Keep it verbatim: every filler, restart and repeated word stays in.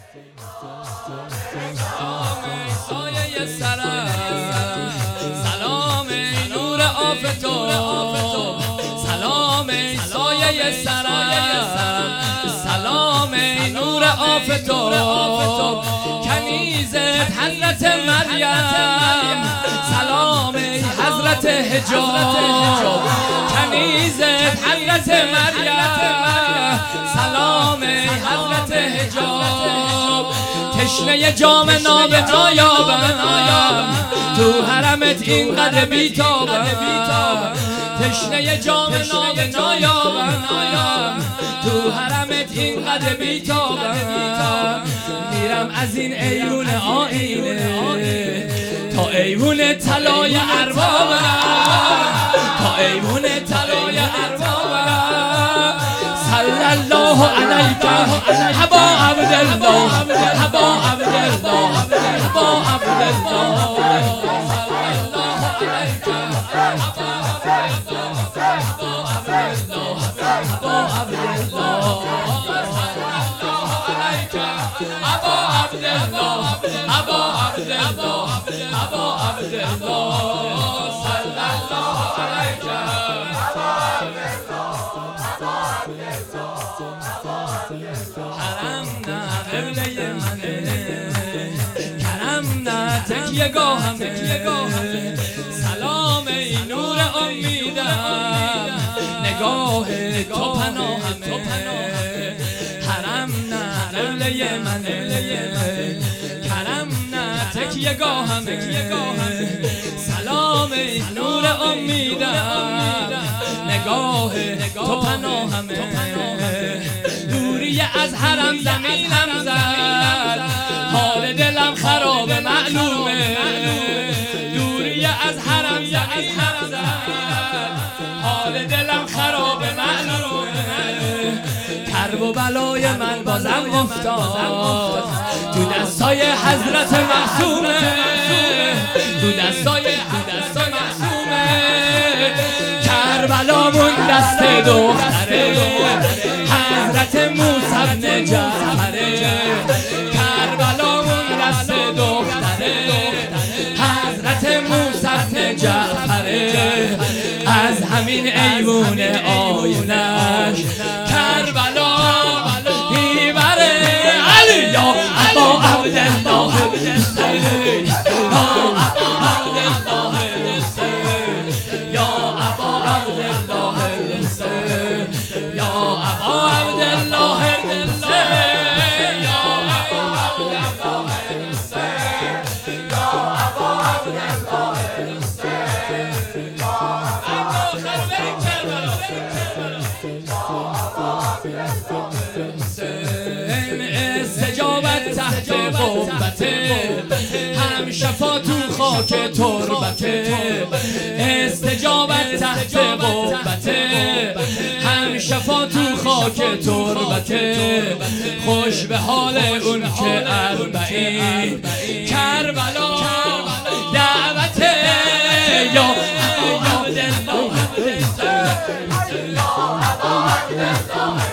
سایه سرم سلام ای نور آفتاب، سلام ای سایه سرم سلام ای نور آفتاب، کنیزت حضرت مریم سلام ای حضرت حجاب، کنیزت حضرت مریم سلام ای حضرت حجاب، تشنه جام ناب نایابم تو حرمت اینقدر بیتابم، تشنه جام ناب نایابم تو حرمت اینقدر بیتابم، میرم از این ایوون آینه تا ایوون طلای اربابم، تا ایوون طلای اربابم، صلی الله علیک ابا عبدالله ابا عبدالله ابا عبدالله، تکیه گاهمه سلام ای نور امیدم، نگاه تو پناهمه حرم نه قبله منه، کرم نه تکیه گاهمه سلام ای نور امیدم، نگاه تو پناهمه، دوری از حرم زمینم زد حال دلم خراب معلومه، دوری از حرم زمینم زد حال دلم خراب معلومه، کرب و بلای من بازم افتاد تو دستای حضرت معصومه، تو دستای حضرت معصومه، کربلامون دست دختره حضرت موسی بن جعفره، کربلامون دست دختره حضرت موسی بن جعفره، از همین ایوون آینش کربلا میبره علی یا ابا عبدالله استجابت تحت قبته هم شفا تو خاک تربته، استجابت تحت قبته هم شفا تو خاک تربته، خوش به حال اون که اربعین کربلا دعوته یا عبدالله